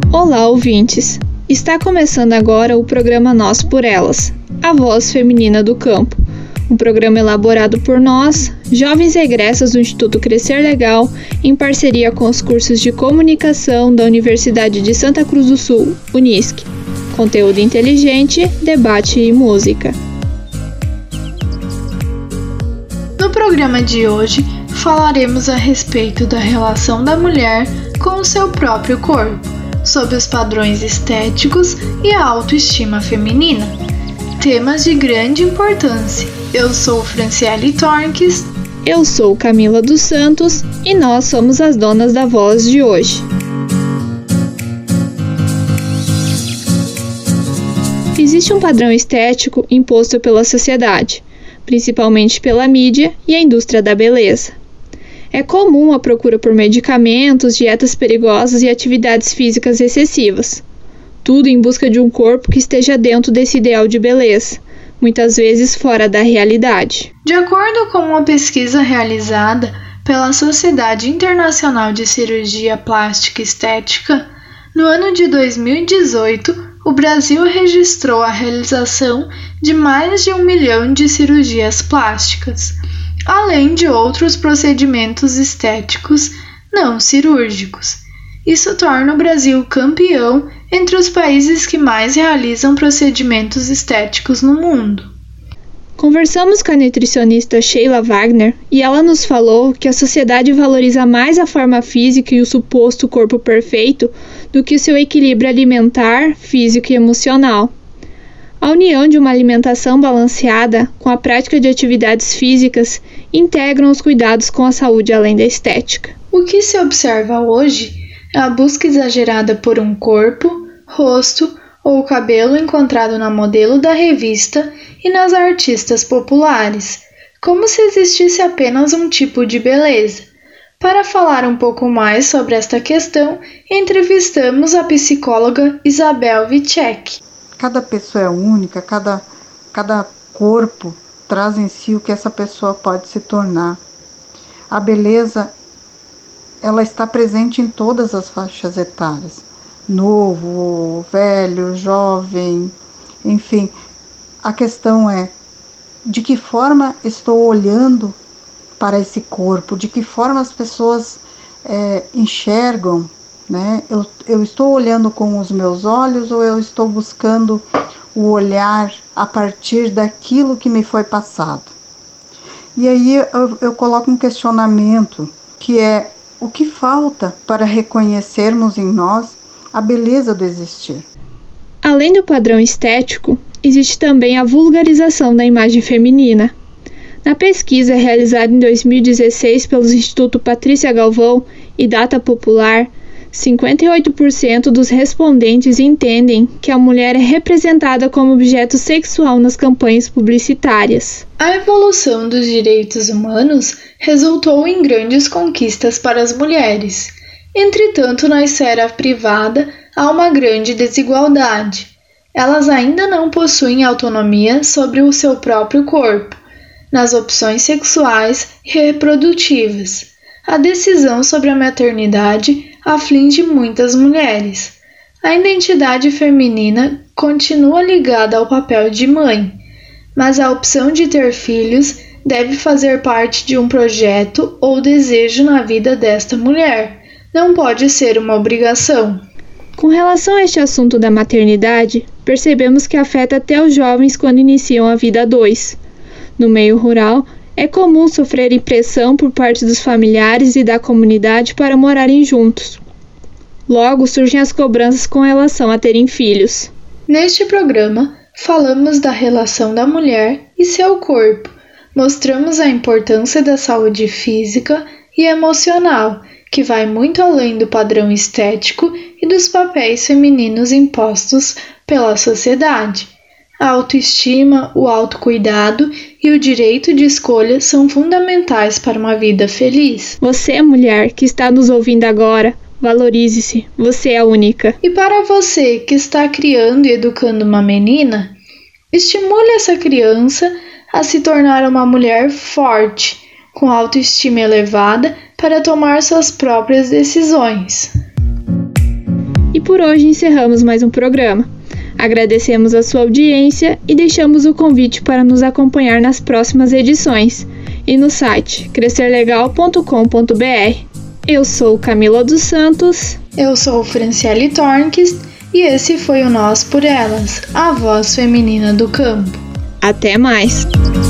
Olá, ouvintes! Está começando agora o programa Nós por Elas, a voz feminina do campo. Um programa elaborado por nós, jovens egressas do Instituto Crescer Legal, em parceria com os cursos de comunicação da Universidade de Santa Cruz do Sul, Unisc. Conteúdo inteligente, debate e música. No programa de hoje, falaremos a respeito da relação da mulher com o seu próprio corpo, sobre os padrões estéticos e a autoestima feminina. Temas de grande importância. Eu sou Franciele Torques. Eu sou Camila dos Santos e nós somos as donas da voz de hoje. Existe um padrão estético imposto pela sociedade, principalmente pela mídia e a indústria da beleza. É comum a procura por medicamentos, dietas perigosas e atividades físicas excessivas. Tudo em busca de um corpo que esteja dentro desse ideal de beleza, muitas vezes fora da realidade. De acordo com uma pesquisa realizada pela Sociedade Internacional de Cirurgia Plástica e Estética, no ano de 2018, o Brasil registrou a realização de mais de 1 milhão de cirurgias plásticas, além de outros procedimentos estéticos não cirúrgicos. Isso torna o Brasil campeão entre os países que mais realizam procedimentos estéticos no mundo. Conversamos com a nutricionista Sheila Wagner e ela nos falou que a sociedade valoriza mais a forma física e o suposto corpo perfeito do que o seu equilíbrio alimentar, físico e emocional. A união de uma alimentação balanceada com a prática de atividades físicas integram os cuidados com a saúde além da estética. O que se observa hoje é a busca exagerada por um corpo, rosto ou cabelo encontrado na modelo da revista e nas artistas populares, como se existisse apenas um tipo de beleza. Para falar um pouco mais sobre esta questão, entrevistamos a psicóloga Isabel Witschek. Cada pessoa é única, cada corpo traz em si o que essa pessoa pode se tornar. A beleza, ela está presente em todas as faixas etárias. Novo, velho, jovem, enfim. A questão é, de que forma estou olhando para esse corpo? De que forma as pessoas enxergam? Né? Eu estou olhando com os meus olhos ou eu estou buscando o olhar a partir daquilo que me foi passado? E aí eu coloco um questionamento, que é o que falta para reconhecermos em nós a beleza do existir? Além do padrão estético, existe também a vulgarização da imagem feminina. Na pesquisa realizada em 2016 pelos Instituto Patrícia Galvão e Data Popular, 58% dos respondentes entendem que a mulher é representada como objeto sexual nas campanhas publicitárias. A evolução dos direitos humanos resultou em grandes conquistas para as mulheres. Entretanto, na esfera privada há uma grande desigualdade. Elas ainda não possuem autonomia sobre o seu próprio corpo, nas opções sexuais e reprodutivas. A decisão sobre a maternidade aflige muitas mulheres. A identidade feminina continua ligada ao papel de mãe, mas a opção de ter filhos deve fazer parte de um projeto ou desejo na vida desta mulher. Não pode ser uma obrigação. Com relação a este assunto da maternidade, percebemos que afeta até os jovens quando iniciam a vida a dois. No meio rural, é comum sofrer pressão por parte dos familiares e da comunidade para morarem juntos. Logo surgem as cobranças com relação a terem filhos. Neste programa, falamos da relação da mulher e seu corpo. Mostramos a importância da saúde física e emocional, que vai muito além do padrão estético e dos papéis femininos impostos pela sociedade. A autoestima, o autocuidado e o direito de escolha são fundamentais para uma vida feliz. Você, mulher, que está nos ouvindo agora, valorize-se, você é única. E para você que está criando e educando uma menina, estimule essa criança a se tornar uma mulher forte, com autoestima elevada para tomar suas próprias decisões. E por hoje encerramos mais um programa. Agradecemos a sua audiência e deixamos o convite para nos acompanhar nas próximas edições e no site crescerlegal.com.br. Eu sou Camila dos Santos. Eu sou Franciele Tornquist e esse foi o Nós por Elas, a voz feminina do campo. Até mais!